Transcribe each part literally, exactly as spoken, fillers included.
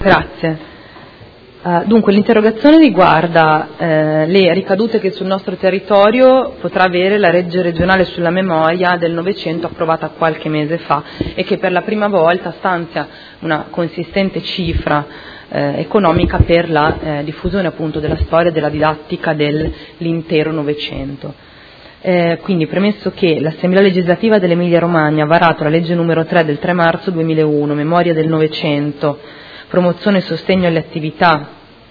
Grazie. Uh, dunque l'interrogazione riguarda uh, le ricadute che sul nostro territorio potrà avere la legge regionale sulla memoria del Novecento approvata qualche mese fa e che per la prima volta stanzia una consistente cifra uh, economica per la uh, diffusione appunto della storia e della didattica dell'intero Novecento. Eh, quindi premesso che l'Assemblea legislativa dell'Emilia Romagna ha varato la legge numero tre del tre marzo duemilauno, memoria del Novecento, promozione e sostegno alle attività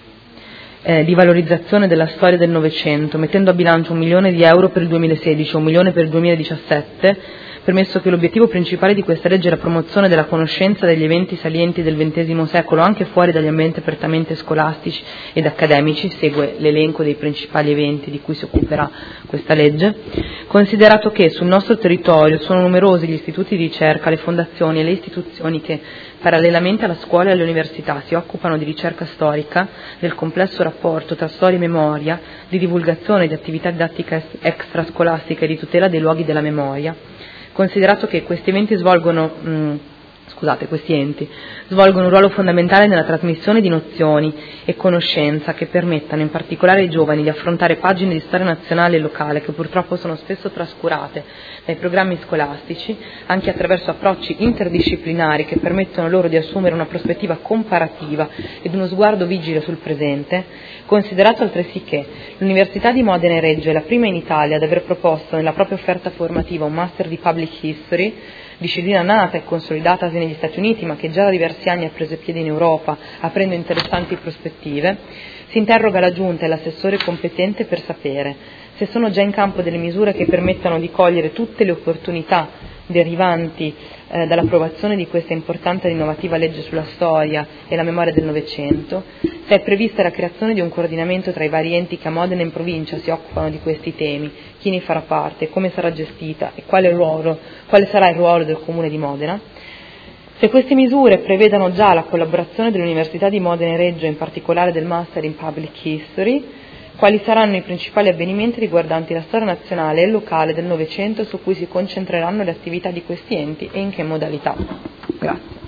eh, di valorizzazione della storia del Novecento, mettendo a bilancio un milione di euro per il duemilasedici e un milione per il duemiladiciassette, permesso che l'obiettivo principale di questa legge è la promozione della conoscenza degli eventi salienti del ventesimo secolo anche fuori dagli ambienti prettamente scolastici ed accademici, segue l'elenco dei principali eventi di cui si occuperà questa legge, considerato che sul nostro territorio sono numerosi gli istituti di ricerca, le fondazioni e le istituzioni che parallelamente alla scuola e alle università si occupano di ricerca storica, del complesso rapporto tra storia e memoria, di divulgazione di attività didattica extrascolastica e di tutela dei luoghi della memoria, considerato che questi eventi svolgono, mh, scusate, questi enti svolgono un ruolo fondamentale nella trasmissione di nozioni e conoscenza che permettano in particolare ai giovani di affrontare pagine di storia nazionale e locale che purtroppo sono spesso trascurate dai programmi scolastici, anche attraverso approcci interdisciplinari che permettono loro di assumere una prospettiva comparativa ed uno sguardo vigile sul presente, considerato altresì che l'Università di Modena e Reggio è la prima in Italia ad aver proposto nella propria offerta formativa un Master di Public History, disciplina nata e consolidata negli Stati Uniti ma che già da diversi anni ha preso piede in Europa, aprendo interessanti prospettive, si interroga la Giunta e l'assessore competente per sapere se sono già in campo delle misure che permettano di cogliere tutte le opportunità derivanti eh, dall'approvazione di questa importante e innovativa legge sulla storia e la memoria del Novecento, se è prevista la creazione di un coordinamento tra i vari enti che a Modena e in provincia si occupano di questi temi, chi ne farà parte, come sarà gestita e quale, ruolo, quale sarà il ruolo del Comune di Modena, se queste misure prevedano già la collaborazione dell'Università di Modena e Reggio, in particolare del Master in Public History, quali saranno i principali avvenimenti riguardanti la storia nazionale e locale del Novecento su cui si concentreranno le attività di questi enti e in che modalità. Grazie.